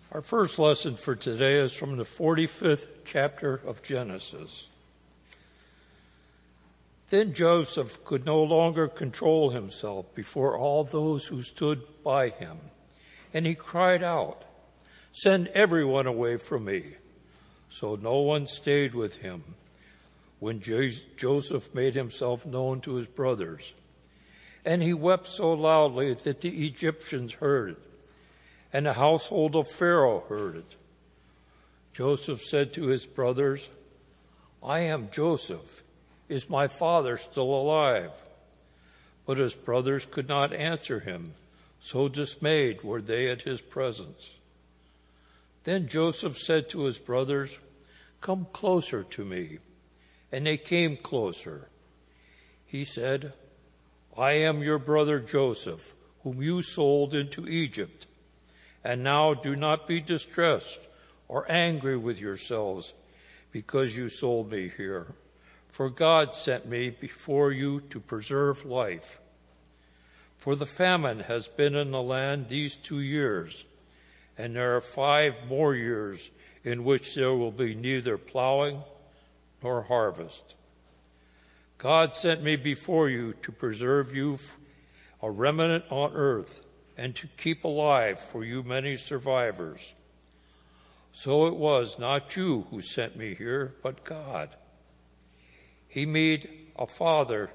Our first lesson for today is from the 45th chapter of Genesis. Then Joseph could no longer control himself before all those who stood by him, and he cried out, "Send everyone away from me." So no one stayed with him when Joseph made himself known to his brothers. And he wept so loudly that the Egyptians heard it, and the household of Pharaoh heard it. Joseph said to his brothers, "I am Joseph. Is my father still alive?" But his brothers could not answer him, so dismayed were they at his presence. Then Joseph said to his brothers, "Come closer to me." And they came closer. He said, "I am your brother Joseph, whom you sold into Egypt. And now do not be distressed or angry with yourselves because you sold me here. For God sent me before you to preserve life. For the famine has been in the land these 2 years, and there are 5 more years in which there will be neither plowing nor harvest. God sent me before you to preserve you a remnant on earth, and to keep alive for you many survivors. So it was not you who sent me here, but God. He made me a father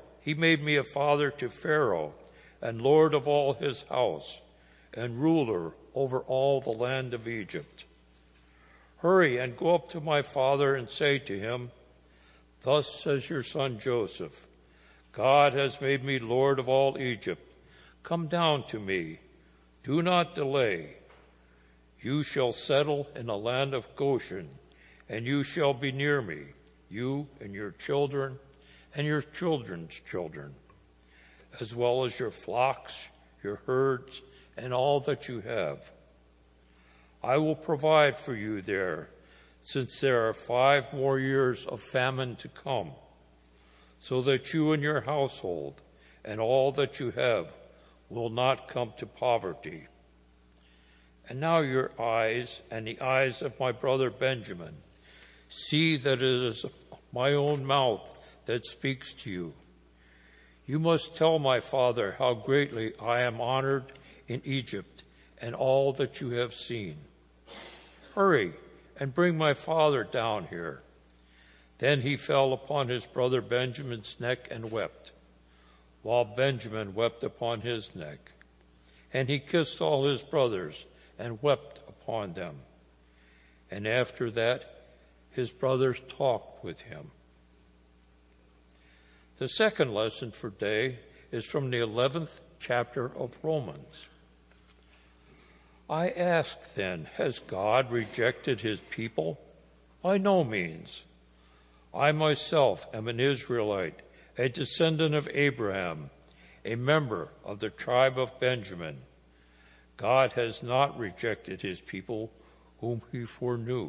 to Pharaoh, and lord of all his house, and ruler over all the land of Egypt. Hurry and go up to my father and say to him, 'Thus says your son Joseph, God has made me lord of all Egypt. Come down to me. Do not delay. You shall settle in the land of Goshen, and you shall be near me, you and your children and your children's children, as well as your flocks, your herds, and all that you have. I will provide for you there, since there are 5 more years of famine to come, so that you and your household and all that you have will not come to poverty. And now your eyes and the eyes of my brother Benjamin see that it is my own mouth that speaks to you. You must tell my father how greatly I am honored in Egypt and all that you have seen. Hurry and bring my father down here." Then he fell upon his brother Benjamin's neck and wept, while Benjamin wept upon his neck. And he kissed all his brothers and wept upon them. And after that, his brothers talked with him. The second lesson for today is from the 11th chapter of Romans. I ask then, has God rejected his people? By no means. I myself am an Israelite, a descendant of Abraham, a member of the tribe of Benjamin. God has not rejected his people whom he foreknew.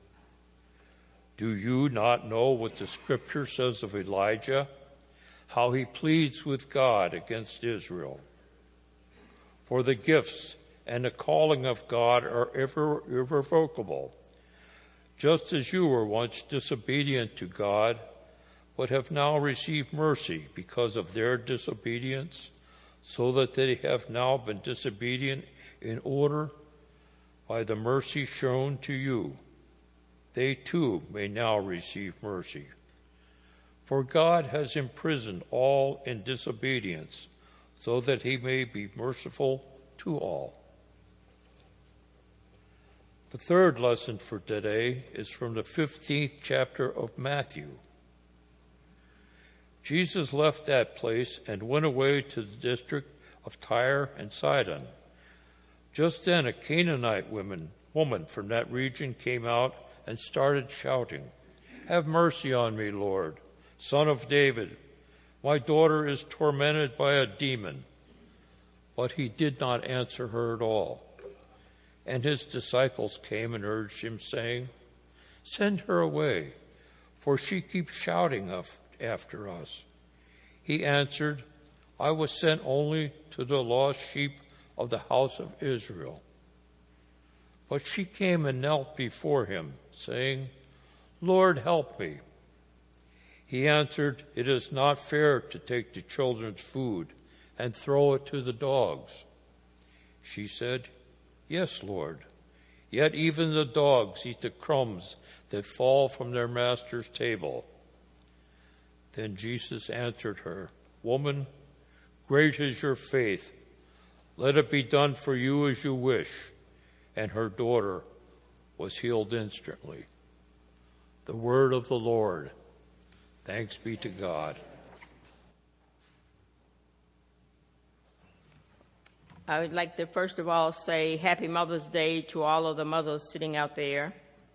Do you not know what the scripture says of Elijah, how he pleads with God against Israel? For the gifts and the calling of God are irrevocable, just as you were once disobedient to God, but have now received mercy because of their disobedience, so that they have now been disobedient in order, by the mercy shown to you, they too may now receive mercy. For God has imprisoned all in disobedience, so that he may be merciful to all. The third lesson for today is from the 15th chapter of Matthew. Jesus left that place and went away to the district of Tyre and Sidon. Just then a Canaanite woman from that region came out and started shouting, "Have mercy on me, Lord, Son of David. My daughter is tormented by a demon." But he did not answer her at all. And his disciples came and urged him, saying, "Send her away, for she keeps shouting after us." He answered, "I was sent only to the lost sheep of the house of Israel." But she came and knelt before him, saying, "Lord, help me." He answered, "It is not fair to take the children's food and throw it to the dogs." She said, "Yes, Lord. Yet even the dogs eat the crumbs that fall from their master's table." Then Jesus answered her, "Woman, great is your faith. Let it be done for you as you wish." And her daughter was healed instantly. The word of the Lord. Thanks be to God. I would like to first of all say Happy Mother's Day to all of the mothers sitting out there.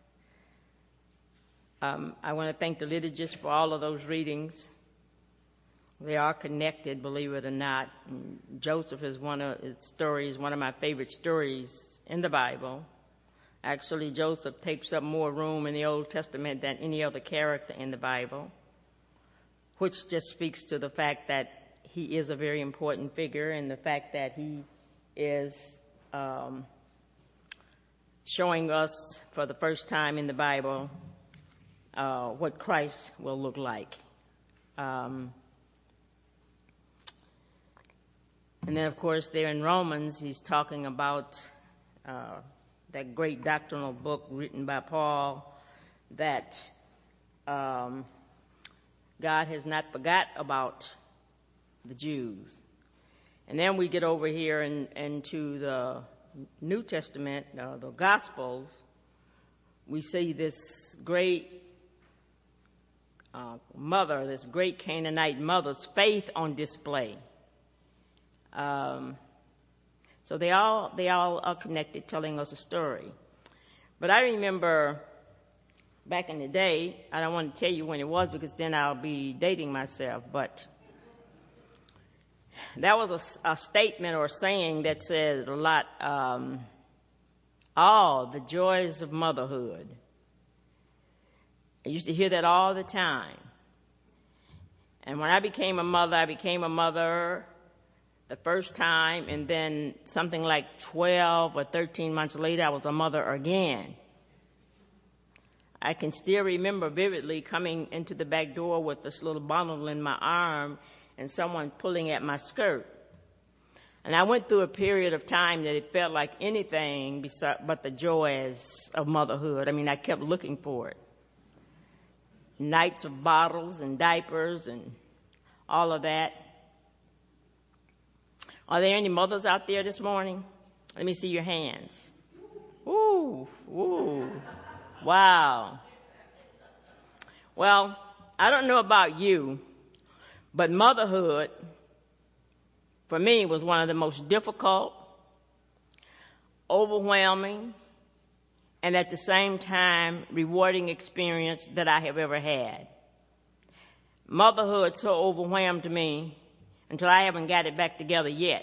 I want to thank the liturgist for all of those readings. They are connected, believe it or not. And Joseph is one of my favorite stories in the Bible. Actually, Joseph takes up more room in the Old Testament than any other character in the Bible, which just speaks to the fact that he is a very important figure and the fact that he is showing us for the first time in the Bible what Christ will look like. And then, of course, there in Romans, he's talking about that great doctrinal book written by Paul that God has not forgot about the Jews. And then we get over here into the New Testament, the Gospels. We see this great mother, this great Canaanite mother's faith on display. So they all are connected, telling us a story. But I remember back in the day, I don't want to tell you when it was because then I'll be dating myself, but that was a statement or a saying that said a lot, all the joys of motherhood. I used to hear that all the time. And when I became a mother the first time, and then something like 12 or 13 months later, I was a mother again. I can still remember vividly coming into the back door with this little bundle in my arm and someone pulling at my skirt. And I went through a period of time that it felt like anything but the joys of motherhood. I mean, I kept looking for it. Nights of bottles and diapers and all of that. Are there any mothers out there this morning? Let me see your hands. Ooh, wow. Well, I don't know about you, but motherhood, for me, was one of the most difficult, overwhelming, and at the same time, rewarding experience that I have ever had. Motherhood so overwhelmed me until I haven't got it back together yet.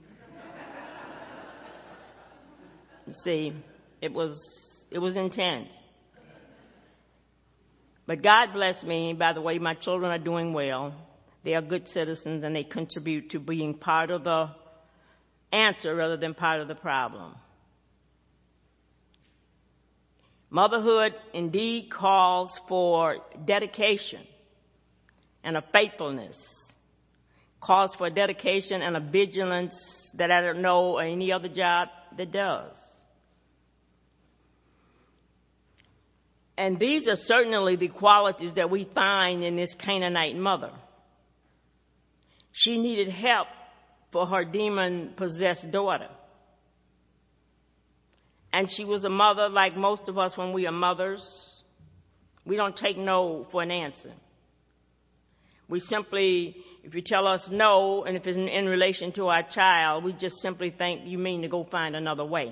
You see, it was intense. But God bless me. By the way, my children are doing well. They are good citizens and they contribute to being part of the answer rather than part of the problem. Motherhood indeed calls for dedication and a faithfulness. Calls for dedication and a vigilance that I don't know any other job that does. And these are certainly the qualities that we find in this Canaanite mother. She needed help for her demon-possessed daughter. And she was a mother like most of us when we are mothers. We don't take no for an answer. We simply, if you tell us no, and if it's in relation to our child, we just simply think you mean to go find another way.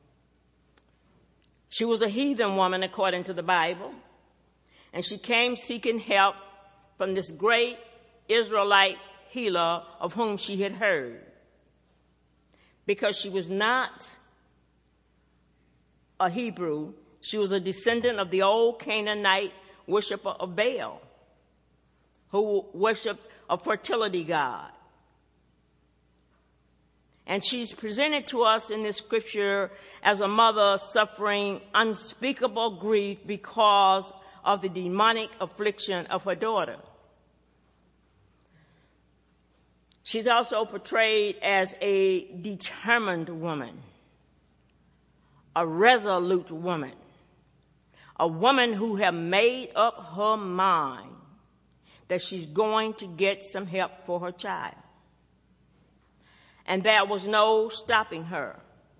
She was a heathen woman according to the Bible, and she came seeking help from this great Israelite healer of whom she had heard. Because she was not a Hebrew, she was a descendant of the old Canaanite worshiper of Baal, who worshipped a fertility god. And she's presented to us in this scripture as a mother suffering unspeakable grief because of the demonic affliction of her daughter. She's also portrayed as a determined woman, a resolute woman, a woman who has made up her mind that she's going to get some help for her child. And there was no stopping her.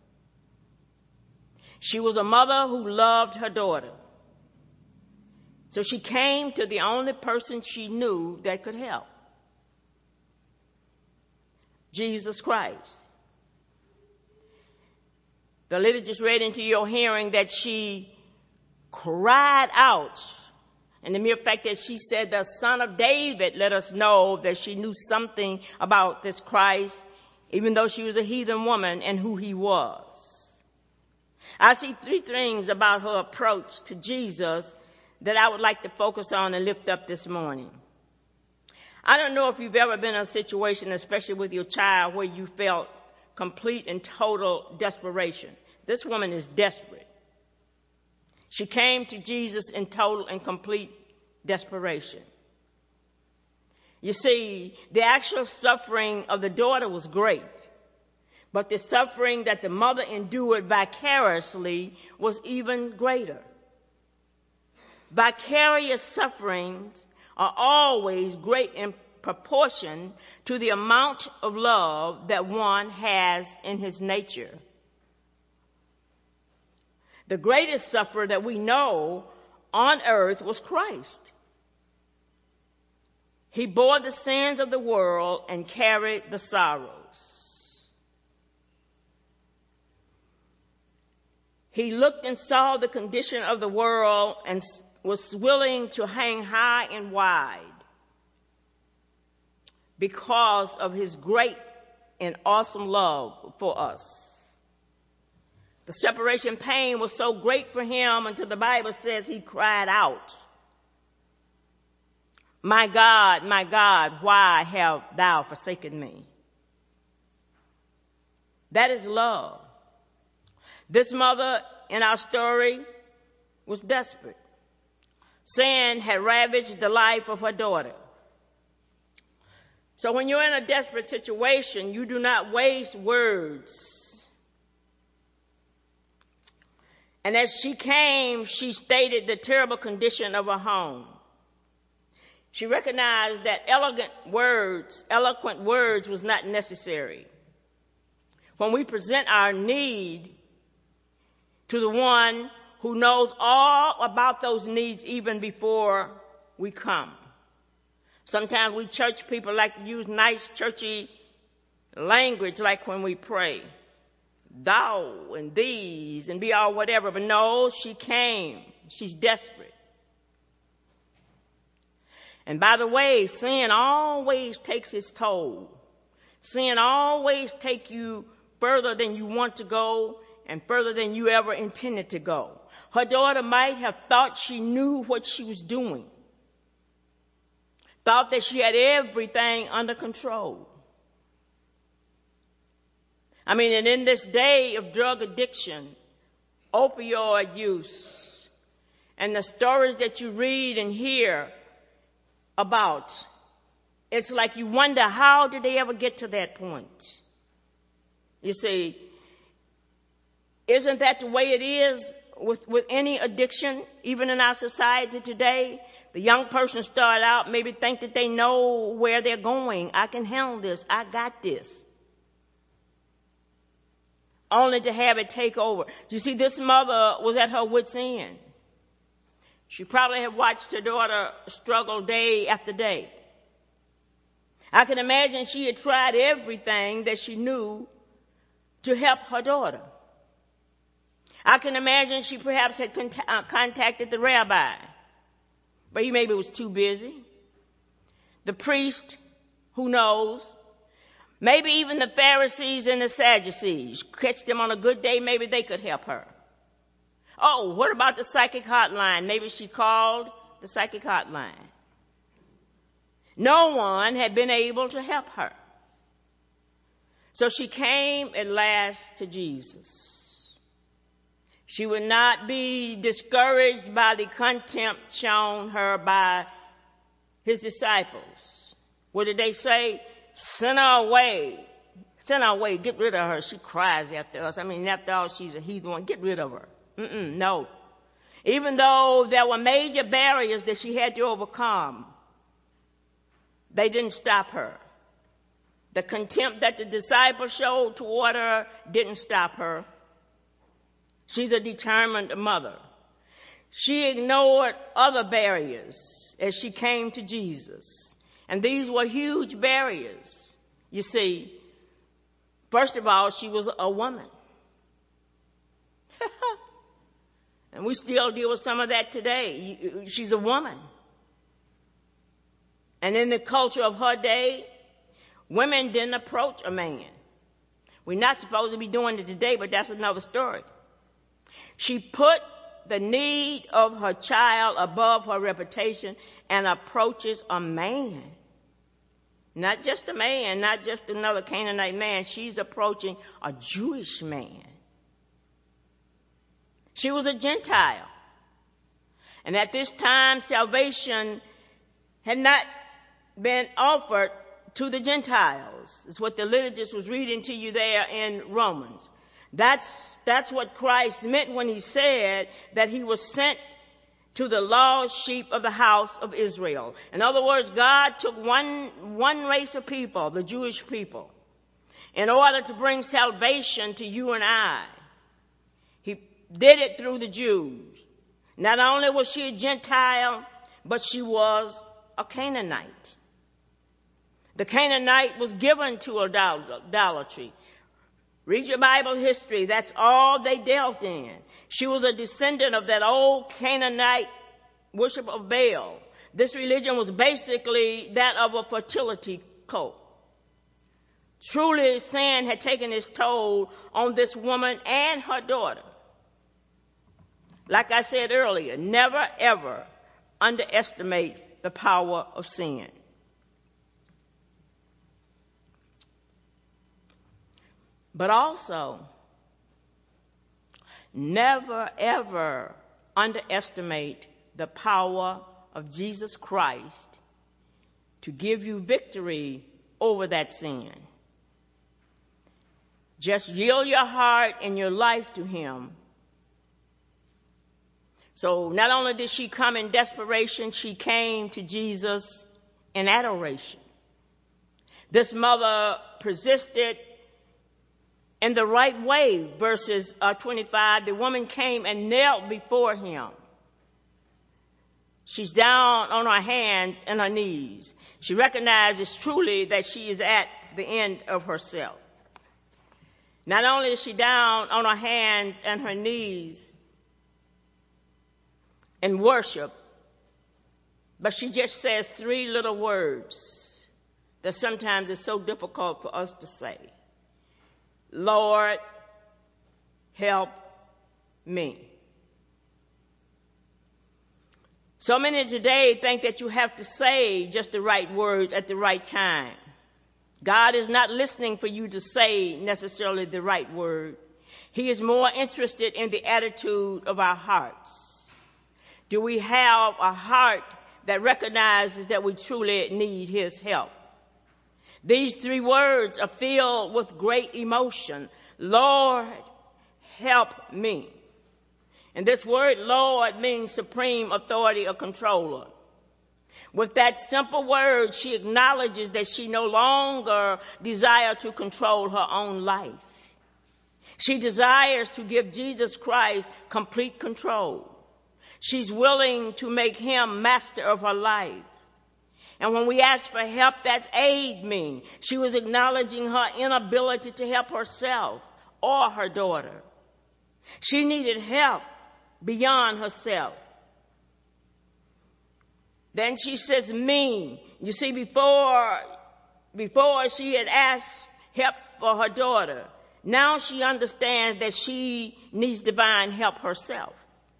She was a mother who loved her daughter. So she came to the only person she knew that could help, Jesus Christ. The lady just read into your hearing that she cried out. And the mere fact that she said the Son of David let us know that she knew something about this Christ, even though she was a heathen woman, and who he was. I see three things about her approach to Jesus that I would like to focus on and lift up this morning. I don't know if you've ever been in a situation, especially with your child, where you felt complete and total desperation. This woman is desperate. She came to Jesus in total and complete desperation. You see, the actual suffering of the daughter was great, but the suffering that the mother endured vicariously was even greater. Vicarious sufferings are always great in proportion to the amount of love that one has in his nature. The greatest sufferer that we know on earth was Christ. He bore the sins of the world and carried the sorrows. He looked and saw the condition of the world and was willing to hang high and wide because of his great and awesome love for us. The separation pain was so great for him until the Bible says he cried out, my God, why have thou forsaken me?" That is love. This mother in our story was desperate. Sin had ravaged the life of her daughter. So when you're in a desperate situation, you do not waste words. And as she came, she stated the terrible condition of her home. She recognized that eloquent words was not necessary. When we present our need to the one who knows all about those needs even before we come. Sometimes we church people like to use nice churchy language like when we pray. Thou and these and be all whatever. But no, she came. She's desperate. And by the way, sin always takes its toll. Sin always takes you further than you want to go and further than you ever intended to go. Her daughter might have thought she knew what she was doing. Thought that she had everything under control. I mean, and in this day of drug addiction, opioid use, and the stories that you read and hear about, it's like you wonder, how did they ever get to that point? You see, isn't that the way it is with any addiction, even in our society today? The young person start out, maybe think that they know where they're going. I can handle this. I got this. Only to have it take over. You see, this mother was at her wit's end. She probably had watched her daughter struggle day after day. I can imagine she had tried everything that she knew to help her daughter. I can imagine she perhaps had contacted the rabbi, but he maybe was too busy. The priest, who knows? Maybe even the Pharisees and the Sadducees. Catch them on a good day, maybe they could help her. Oh, what about the psychic hotline? Maybe she called the psychic hotline. No one had been able to help her. So she came at last to Jesus. She would not be discouraged by the contempt shown her by his disciples. What did they say? Send her away. Send her away. Get rid of her. She cries after us. I mean, after all, she's a heathen one. Get rid of her. No. Even though there were major barriers that she had to overcome, they didn't stop her. The contempt that the disciples showed toward her didn't stop her. She's a determined mother. She ignored other barriers as she came to Jesus. And these were huge barriers. You see, first of all, she was a woman. And we still deal with some of that today. She's a woman. And in the culture of her day, women didn't approach a man. We're not supposed to be doing it today, but that's another story. She put the need of her child above her reputation and approaches a man. Not just a man, not just another Canaanite man. She's approaching a Jewish man. She was a Gentile. And at this time, salvation had not been offered to the Gentiles. It's what the liturgist was reading to you there in Romans. That's what Christ meant when he said that he was sent to the lost sheep of the house of Israel. In other words, God took one race of people, the Jewish people, in order to bring salvation to you and I. He did it through the Jews. Not only was she a Gentile, but she was a Canaanite. The Canaanite was given to idolatry. Read your Bible history. That's all they dealt in. She was a descendant of that old Canaanite worship of Baal. This religion was basically that of a fertility cult. Truly, sin had taken its toll on this woman and her daughter. Like I said earlier, never ever underestimate the power of sin. But also, never ever underestimate the power of Jesus Christ to give you victory over that sin. Just yield your heart and your life to him. So not only did she come in desperation, she came to Jesus in adoration. This mother persisted in the right way. Verses 25, the woman came and knelt before him. She's down on her hands and her knees. She recognizes truly that she is at the end of herself. Not only is she down on her hands and her knees in worship, but she just says 3 little words that sometimes is so difficult for us to say. Lord, help me. So many today think that you have to say just the right words at the right time. God is not listening for you to say necessarily the right word. He is more interested in the attitude of our hearts. Do we have a heart that recognizes that we truly need his help? These 3 words are filled with great emotion. Lord, help me. And this word, Lord, means supreme authority or controller. With that simple word, she acknowledges that she no longer desires to control her own life. She desires to give Jesus Christ complete control. She's willing to make him master of her life. And when we ask for help, that's aid me. She was acknowledging her inability to help herself or her daughter. She needed help beyond herself. Then she says me. You see, before she had asked help for her daughter, now she understands that she needs divine help herself.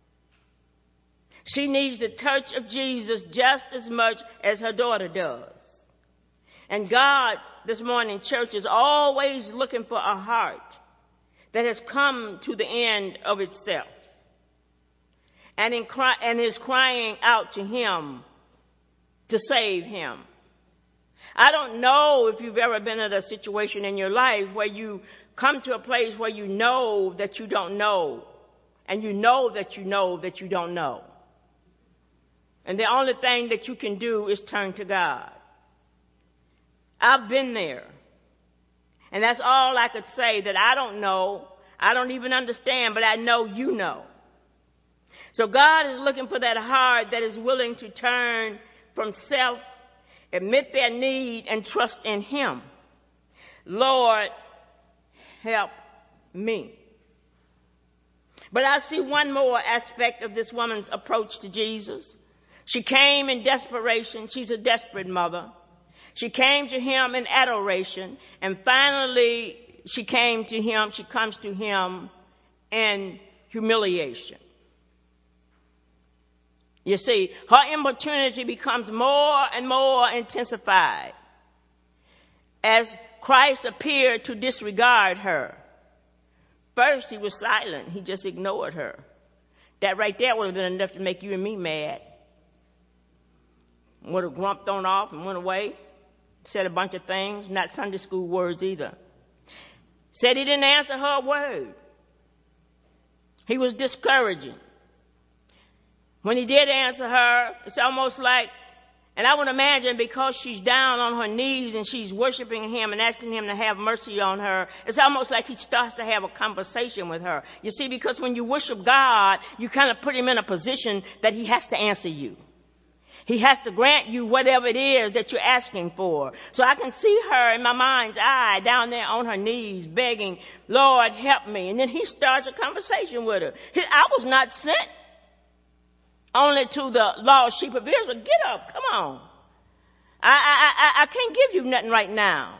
She needs the touch of Jesus just as much as her daughter does. And God this morning, church is always looking for a heart that has come to the end of itself and is crying out to him to save him. I don't know if you've ever been in a situation in your life where you come to a place where you know that you don't know, and you know that you know that you don't know. And the only thing that you can do is turn to God. I've been there. And that's all I could say, that I don't know. I don't even understand, but I know you know. So God is looking for that heart that is willing to turn from self, admit their need, and trust in him. Lord, help me. But I see one more aspect of this woman's approach to Jesus. She came in desperation. She's a desperate mother. She came to him in adoration. And finally, she comes to him in humiliation. You see, her importunity becomes more and more intensified as Christ appeared to disregard her. First, he was silent. He just ignored her. That right there would have been enough to make you and me mad. Would have grumped on off and went away. Said a bunch of things, not Sunday school words either. Said he didn't answer her a word. He was discouraging. When he did answer her, it's almost like, and I would imagine because she's down on her knees and she's worshiping him and asking him to have mercy on her, it's almost like he starts to have a conversation with her. You see, because when you worship God, you kind of put him in a position that he has to answer you. He has to grant you whatever it is that you're asking for. So I can see her in my mind's eye down there on her knees begging, Lord, help me. And then he starts a conversation with her. I was not sent only to the lost sheep of Israel. Get up, come on. I can't give you nothing right now.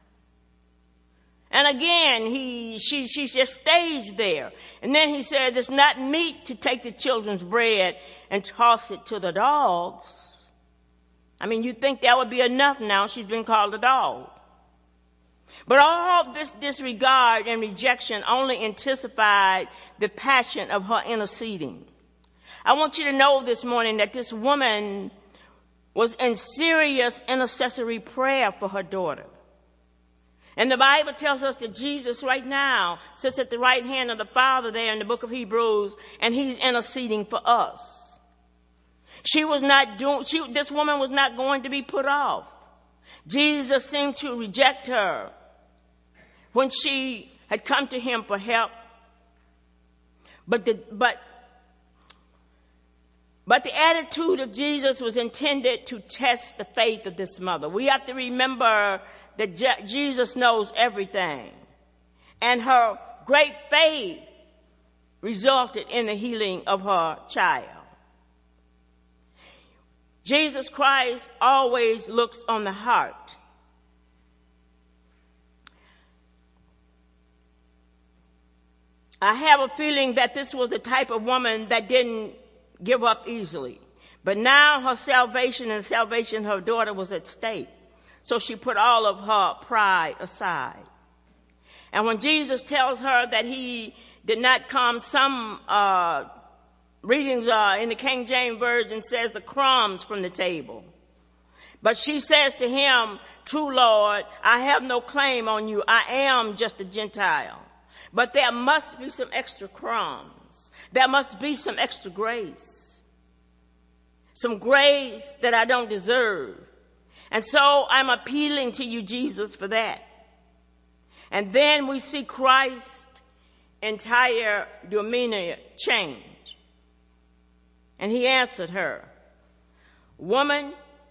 And again, she just stays there. And then he says, it's not meet to take the children's bread and toss it to the dogs. I mean, you'd think that would be enough now. She's been called a dog. But all this disregard and rejection only intensified the passion of her interceding. I want you to know this morning that this woman was in serious intercessory prayer for her daughter. And the Bible tells us that Jesus right now sits at the right hand of the Father there in the book of Hebrews, and he's interceding for us. This woman was not going to be put off. Jesus seemed to reject her when she had come to him for help. But the attitude of Jesus was intended to test the faith of this mother. We have to remember that Jesus knows everything. And her great faith resulted in the healing of her child. Jesus Christ always looks on the heart. I have a feeling that this was the type of woman that didn't give up easily. But now her salvation and salvation of her daughter was at stake. So she put all of her pride aside. And when Jesus tells her that he did not come, some readings in the King James Version says the crumbs from the table. But she says to him, true Lord, I have no claim on you. I am just a Gentile. But there must be some extra crumbs. There must be some extra grace. Some grace that I don't deserve. And so I'm appealing to you, Jesus, for that. And then we see Christ's entire demeanor change. And he answered her, woman,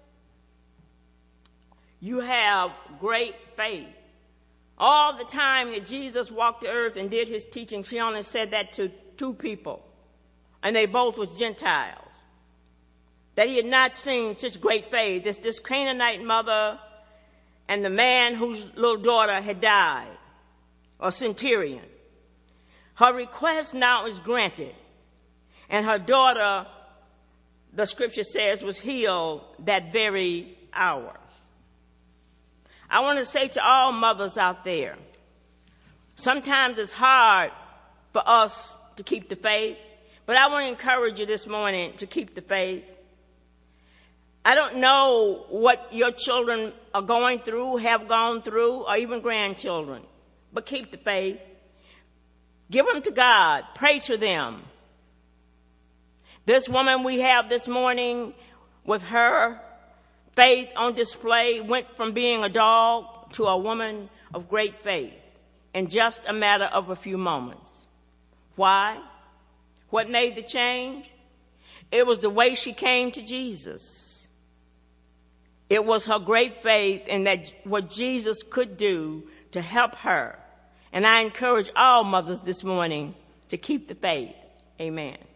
you have great faith. All the time that Jesus walked the earth and did his teachings, he only said that to two people. And they both were Gentiles. That he had not seen such great faith. This Canaanite mother and the man whose little daughter had died, a centurion. Her request now is granted. And her daughter, the scripture says, was healed that very hour. I want to say to all mothers out there, sometimes it's hard for us to keep the faith, but I want to encourage you this morning to keep the faith. I don't know what your children are going through, have gone through, or even grandchildren, but keep the faith. Give them to God. Pray to them. This woman we have this morning, with her faith on display, went from being a dog to a woman of great faith in just a matter of a few moments. Why? What made the change? It was the way she came to Jesus. It was her great faith in that what Jesus could do to help her. And I encourage all mothers this morning to keep the faith. Amen.